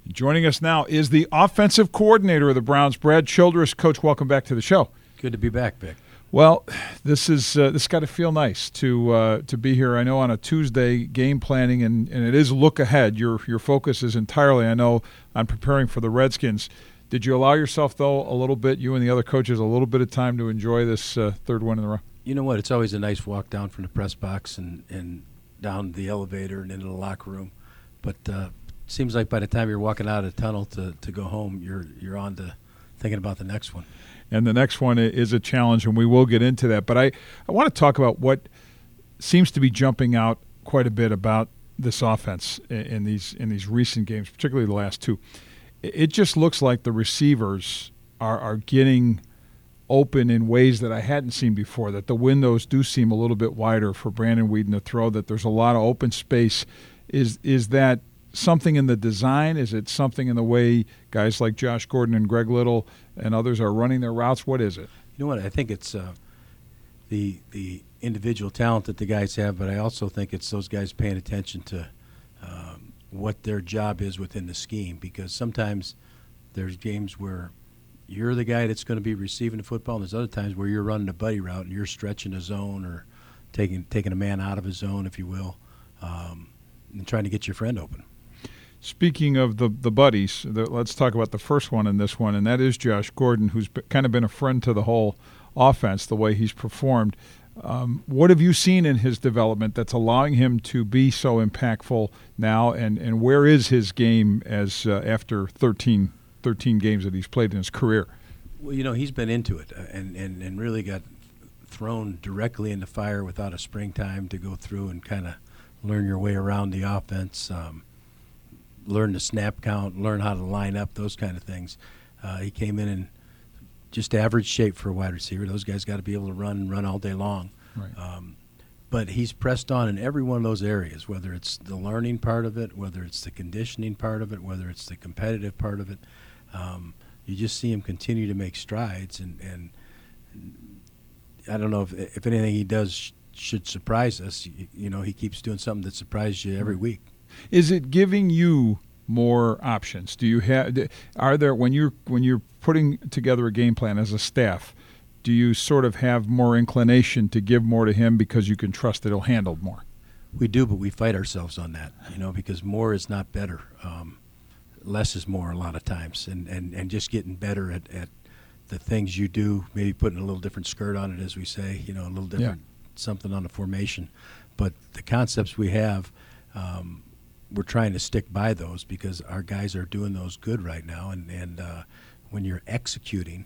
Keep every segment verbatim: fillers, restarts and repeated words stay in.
Joining us now is the offensive coordinator of the Browns, Brad Childress. Coach, welcome back to the show. Good to be back, Vic. Well, this is uh, this got to feel nice to uh, to be here. I know on a Tuesday game planning, and, and it is look ahead. Your your focus is entirely, I know, on preparing for the Redskins. Did you allow yourself, though, a little bit, you and the other coaches, a little bit of time to enjoy this uh, third one in a row? You know what? It's always a nice walk down from the press box and, and down the elevator and into the locker room. But uh, it seems like by the time you're walking out of the tunnel to, to go home, you're you're on to thinking about the next one. And the next one is a challenge, and we will get into that. But I, I want to talk about what seems to be jumping out quite a bit about this offense in, in these in these recent games, particularly the last two. It just looks like the receivers are, are getting open in ways that I hadn't seen before, that the windows do seem a little bit wider for Brandon Weeden to throw, that there's a lot of open space. Is is that something in the design? Is it something in the way guys like Josh Gordon and Greg Little and others are running their routes? What is it? You know what? I think it's uh, the the individual talent that the guys have, but I also think it's those guys paying attention to um, what their job is within the scheme, because sometimes there's games where you're the guy that's going to be receiving the football, and there's other times where you're running a buddy route and you're stretching a zone or taking taking a man out of a zone, if you will, um, and trying to get your friend open. Speaking of the the buddies, the, let's talk about the first one in this one, and that is Josh Gordon, who's be, kind of been a friend to the whole offense, the way he's performed. Um, what have you seen in his development that's allowing him to be so impactful now, and, and where is his game as uh, after thirteen, thirteen games that he's played in his career? Well, you know, he's been into it uh, and, and, and really got thrown directly in the fire without a springtime to go through and kind of learn your way around the offense, um, learn the snap count, learn how to line up, those kind of things. Uh, he came in in just average shape for a wide receiver. Those guys got to be able to run and run all day long. Right. Um, but he's pressed on in every one of those areas, whether it's the learning part of it, whether it's the conditioning part of it, whether it's the competitive part of it. Um, you just see him continue to make strides, and, and I don't know if, if anything he does sh- should surprise us. You, you know, he keeps doing something that surprises you every week. Is it giving you more options? Do you have? Are there when you're when you're putting together a game plan as a staff? Do you sort of have more inclination to give more to him because you can trust that he'll handle more? We do, but we fight ourselves on that, you know, because more is not better. Um, less is more a lot of times, and, and, and just getting better at, at the things you do, maybe putting a little different skirt on it, as we say, you know, a little different yeah. something on the formation. But the concepts we have, um, we're trying to stick by those because our guys are doing those good right now. And, and uh, when you're executing,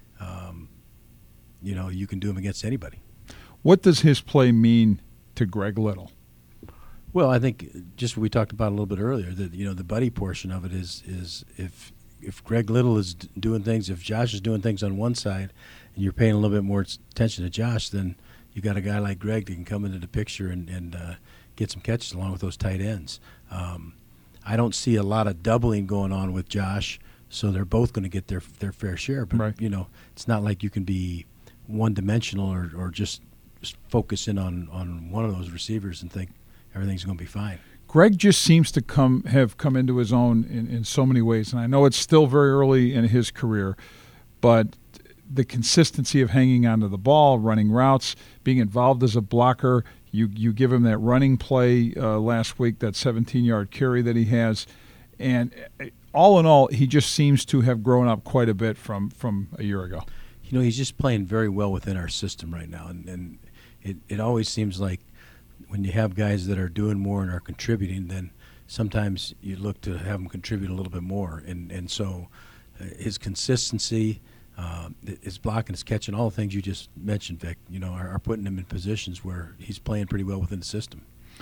um, you know, you can do them against anybody. What does his play mean to Greg Little? Well, I think just what we talked about a little bit earlier, that, you know, the buddy portion of it is is if if Greg Little is d- doing things, if Josh is doing things on one side and you're paying a little bit more attention to Josh, then you got a guy like Greg that can come into the picture and, and uh, get some catches along with those tight ends. Um, I don't see a lot of doubling going on with Josh, so they're both going to get their their fair share. But, right. you know, it's not like you can be one-dimensional or, or just, just focus in on, on one of those receivers and think everything's going to be fine. Greg just seems to come have come into his own in, in so many ways, and I know it's still very early in his career, but the consistency of hanging onto the ball, running routes, being involved as a blocker, you you give him that running play uh, last week, that seventeen-yard carry that he has, and all in all, he just seems to have grown up quite a bit from, from a year ago. You know, he's just playing very well within our system right now, and, and it, it always seems like when you have guys that are doing more and are contributing, then sometimes you look to have them contribute a little bit more. And, and so uh, his consistency, uh, his blocking, his catching, all the things you just mentioned, Vic, you know, are, are putting him in positions where he's playing pretty well within the system.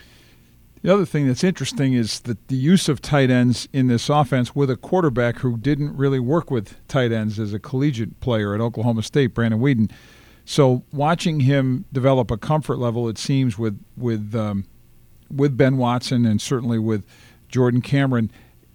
The other thing that's interesting is that the use of tight ends in this offense with a quarterback who didn't really work with tight ends as a collegiate player at Oklahoma State, Brandon Weeden. So watching him develop a comfort level, it seems, with with um, with Ben Watson and certainly with Jordan Cameron,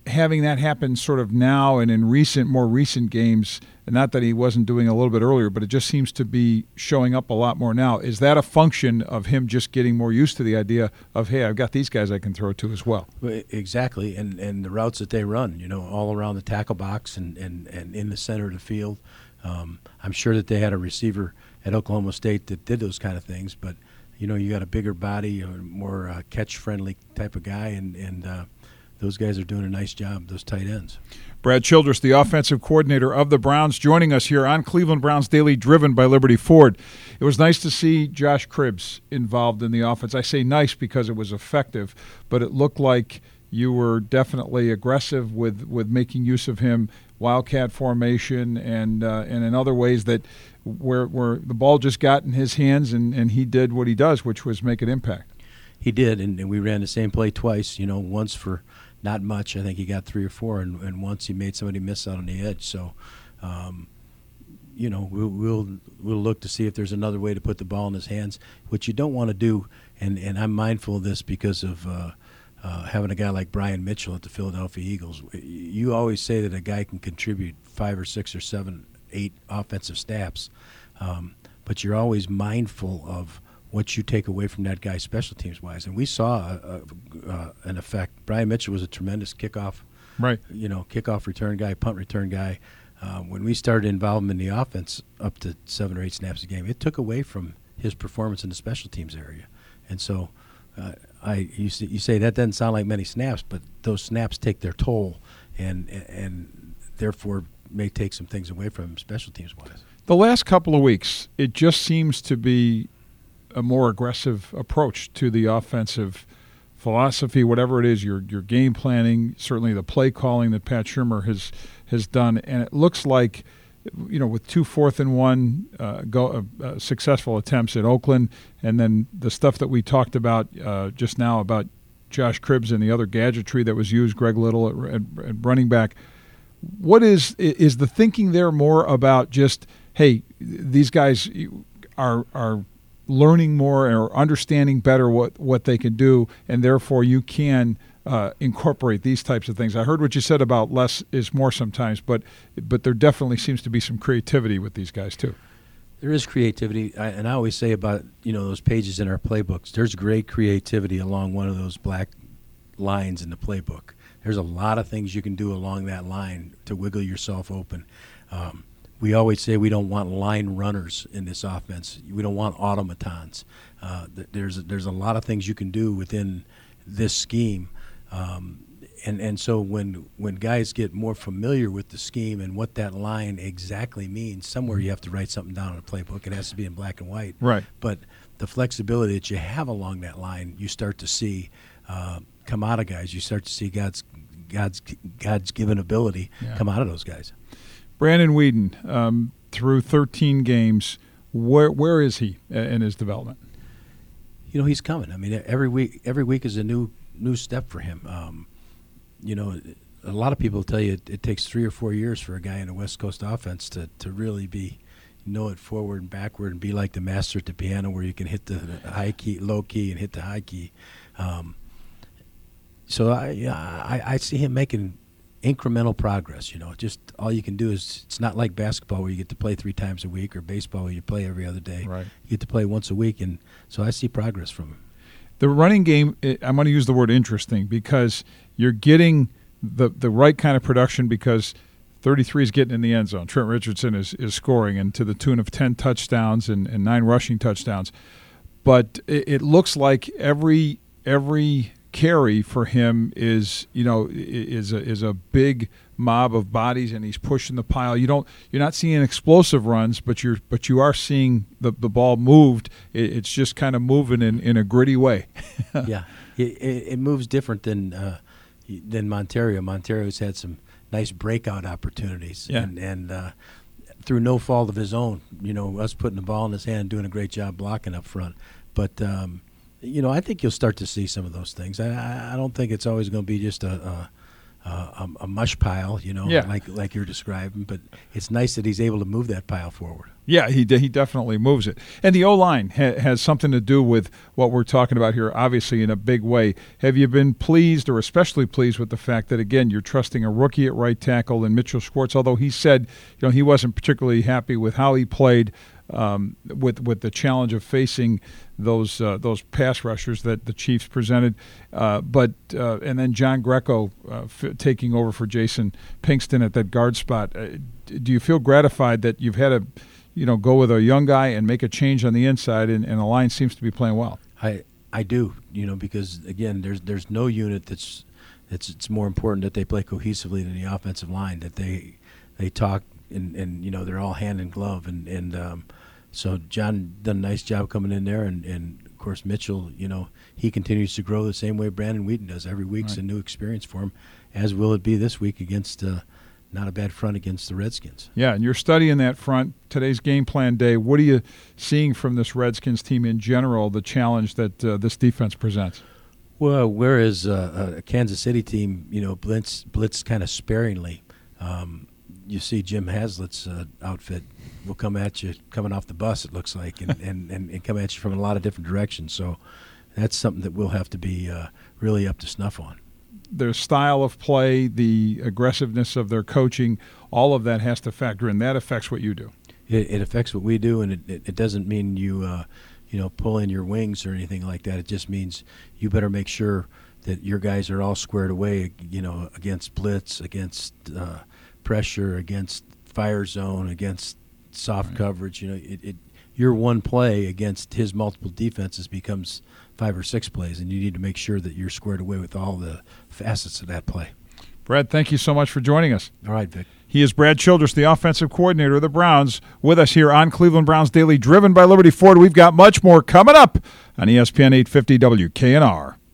having that happen sort of now and in recent, more recent games, and not that he wasn't doing a little bit earlier, but it just seems to be showing up a lot more now. Is that a function of him just getting more used to the idea of, hey, I've got these guys I can throw to as well? Exactly, and and the routes that they run, you know, all around the tackle box and, and, and in the center of the field. Um, I'm sure that they had a receiver at Oklahoma State that did those kind of things, but, you know, you got a bigger body, a more uh, catch-friendly type of guy, and, and uh, those guys are doing a nice job, those tight ends. Brad Childress, the offensive coordinator of the Browns, joining us here on Cleveland Browns Daily, driven by Liberty Ford. It was nice to see Josh Cribbs involved in the offense. I say nice because it was effective, but it looked like you were definitely aggressive with, with making use of him, wildcat formation, and uh, and in other ways that where where the ball just got in his hands and, and he did what he does, which was make an impact. He did, and, and we ran the same play twice, you know, once for not much. I think he got three or four, and, and once he made somebody miss out on the edge. So, um, you know, we'll, we'll we'll look to see if there's another way to put the ball in his hands. What you don't want to do, and, and I'm mindful of this because of uh, uh, having a guy like Brian Mitchell at the Philadelphia Eagles. You always say that a guy can contribute five or six or seven, eight offensive snaps, um, but you're always mindful of what you take away from that guy special teams wise. And we saw a, a, uh, an effect. Brian Mitchell was a tremendous kickoff, right? You know, kickoff return guy, punt return guy. Uh, when we started involving him in the offense up to seven or eight snaps a game, it took away from his performance in the special teams area. And so uh, I you, see, you say that doesn't sound like many snaps, but those snaps take their toll and and therefore may take some things away from him special teams wise. The last couple of weeks, it just seems to be a more aggressive approach to the offensive philosophy, whatever it is, your your game planning, certainly the play calling that Pat Shurmur has has done, and it looks like, you know, with two fourth and one uh, go uh, uh, successful attempts at Oakland, and then the stuff that we talked about uh, just now about Josh Cribbs and the other gadgetry that was used, Greg Little at, at, at running back. What is is the thinking there more about just, hey, these guys are are learning more or understanding better what, what they can do, and therefore you can uh, incorporate these types of things? I heard what you said about less is more sometimes, but but there definitely seems to be some creativity with these guys too. There is creativity, I, and I always say about, you know, those pages in our playbooks, there's great creativity along one of those black lines in the playbook. There's a lot of things you can do along that line to wiggle yourself open. Um, We always say we don't want line runners in this offense. We don't want automatons. Uh, there's there's a lot of things you can do within this scheme, um, and and so when when guys get more familiar with the scheme and what that line exactly means, somewhere you have to write something down in a playbook. It has to be in black and white. Right. But the flexibility that you have along that line, you start to see uh, come out of guys. You start to see God's God's God's given ability yeah. come out of those guys. Brandon Weeden, um, through thirteen games, where where is he in his development? You know, he's coming. I mean, every week every week is a new new step for him. Um, you know, a lot of people tell you it, it takes three or four years for a guy in a West Coast offense to, to really be know it forward and backward and be like the master at the piano, where you can hit the high key, low key, and hit the high key. Um, so I, I I see him making incremental progress. You know, just all you can do is, it's not like basketball where you get to play three times a week, or baseball where you play every other day. Right. You get to play once a week, and so I see progress from him. The running game, I'm going to use the word interesting, because you're getting the the right kind of production, because thirty-three is getting in the end zone. Trent Richardson is, is scoring, and to the tune of ten touchdowns and, and nine rushing touchdowns. But it, it looks like every every carry for him is, you know, is a, is a big mob of bodies, and he's pushing the pile. You don't, you're not seeing explosive runs, but you're, but you are seeing the, the ball moved. It, it's just kind of moving in, in a gritty way. Yeah, it, it, it moves different than uh, than Monterio. Monterio's had some nice breakout opportunities, yeah. and and uh, through no fault of his own. You know, us putting the ball in his hand, doing a great job blocking up front, but. Um, You know, I think you'll start to see some of those things. I, I don't think it's always going to be just a, a, uh, a, a mush pile, you know, Yeah. like like you're describing. But it's nice that he's able to move that pile forward. Yeah, he de- he definitely moves it. And the O-line ha- has something to do with what we're talking about here, obviously, in a big way. Have you been pleased or especially pleased with the fact that, again, you're trusting a rookie at right tackle in Mitchell Schwartz, although he said, you know, he wasn't particularly happy with how he played um, with with the challenge of facing those uh, those pass rushers that the Chiefs presented. Uh, but uh, and then John Greco uh, f- taking over for Jason Pinkston at that guard spot. Uh, do you feel gratified that you've had a you know, go with a young guy and make a change on the inside, and, and the line seems to be playing well? I I do, you know, because again, there's there's no unit that's that's it's more important that they play cohesively than the offensive line. That they they talk and, and you know they're all hand in glove, and and um, so John done a nice job coming in there, and, and of course Mitchell, you know, he continues to grow the same way Brandon Wheaton does. Every week's Right. a new experience for him, as will it be this week against. Uh, Not a bad front against the Redskins. Yeah, and you're studying that front. Today's game plan day. What are you seeing from this Redskins team in general, the challenge that uh, this defense presents? Well, whereas uh, a Kansas City team, you know, blitz, blitz kind of sparingly, um, you see Jim Haslett's uh, outfit will come at you coming off the bus, it looks like, and, and, and, and come at you from a lot of different directions. So that's something that we'll have to be uh, really up to snuff on. Their style of play, the aggressiveness of their coaching, all of that has to factor in. That affects what you do. It, it affects what we do, and it, it, it doesn't mean you, uh, you know, pull in your wings or anything like that. It just means you better make sure that your guys are all squared away, you know, against blitz, against uh, pressure, against fire zone, against soft Right. coverage. You know, it, it your one play against his multiple defenses becomes five or six plays, and you need to make sure that you're squared away with all the facets of that play. Brad, thank you so much for joining us. All right, Vic. He is Brad Childress, the offensive coordinator of the Browns, with us here on Cleveland Browns Daily, driven by Liberty Ford. We've got much more coming up on E S P N eight fifty W K N R.